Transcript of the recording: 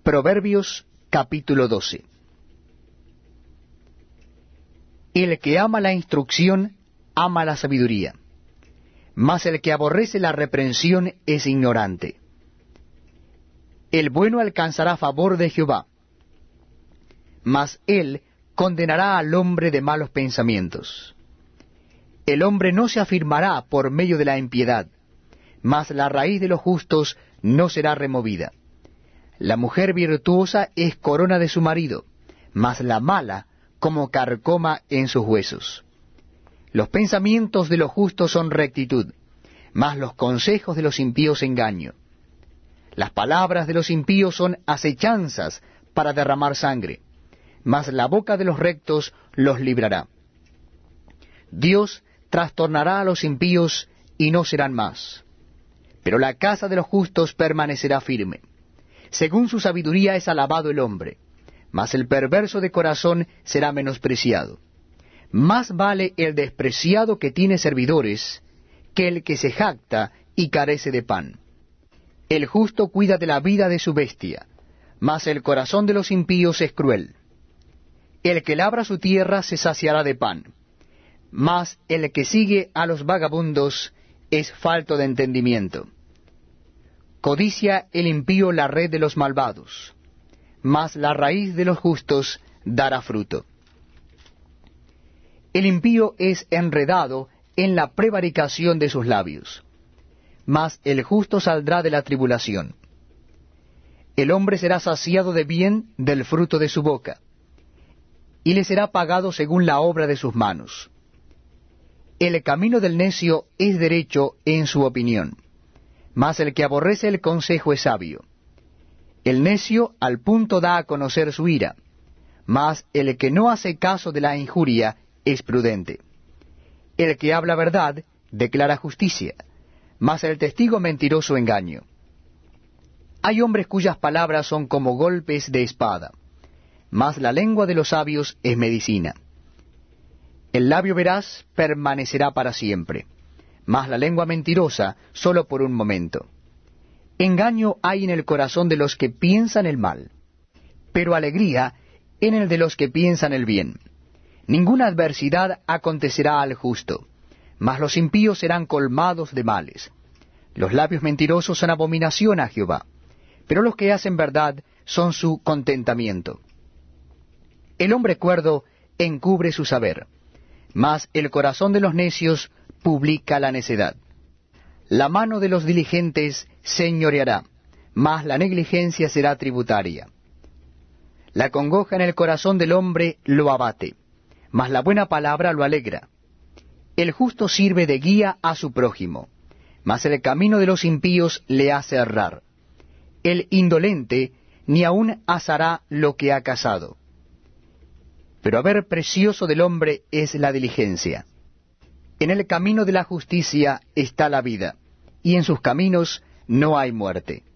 Proverbios capítulo 12. El que ama la instrucción, ama la sabiduría, mas el que aborrece la reprensión es ignorante. El bueno alcanzará favor de Jehová, mas él condenará al hombre de malos pensamientos. El hombre no se afirmará por medio de la impiedad, mas la raíz de los justos no será removida. La mujer virtuosa es corona de su marido, mas la mala como carcoma en sus huesos. Los pensamientos de los justos son rectitud, mas los consejos de los impíos engaño. Las palabras de los impíos son acechanzas para derramar sangre, mas la boca de los rectos los librará. Dios trastornará a los impíos y no serán más, pero la casa de los justos permanecerá firme. Según su sabiduría es alabado el hombre, mas el perverso de corazón será menospreciado. Más vale el despreciado que tiene servidores que el que se jacta y carece de pan. El justo cuida de la vida de su bestia, mas el corazón de los impíos es cruel. El que labra su tierra se saciará de pan, mas el que sigue a los vagabundos es falto de entendimiento. Codicia el impío la red de los malvados, mas la raíz de los justos dará fruto. El impío es enredado en la prevaricación de sus labios, mas el justo saldrá de la tribulación. El hombre será saciado de bien del fruto de su boca, y le será pagado según la obra de sus manos. El camino del necio es derecho en su opinión, mas el que aborrece el consejo es sabio. El necio al punto da a conocer su ira, mas el que no hace caso de la injuria es prudente. El que habla verdad declara justicia, mas el testigo mentiroso engaño. Hay hombres cuyas palabras son como golpes de espada, mas la lengua de los sabios es medicina. El labio veraz permanecerá para siempre, mas la lengua mentirosa sólo por un momento. Engaño hay en el corazón de los que piensan el mal, pero alegría en el de los que piensan el bien. Ninguna adversidad acontecerá al justo, mas los impíos serán colmados de males. Los labios mentirosos son abominación a Jehová, pero los que hacen verdad son su contentamiento. El hombre cuerdo encubre su saber, mas el corazón de los necios publica la necedad. La mano de los diligentes señoreará, mas la negligencia será tributaria. La congoja en el corazón del hombre lo abate, mas la buena palabra lo alegra. El justo sirve de guía a su prójimo, mas el camino de los impíos le hace errar. El indolente ni aun asará lo que ha cazado. Pero haber precioso del hombre es la diligencia. En el camino de la justicia está la vida, y en sus caminos no hay muerte.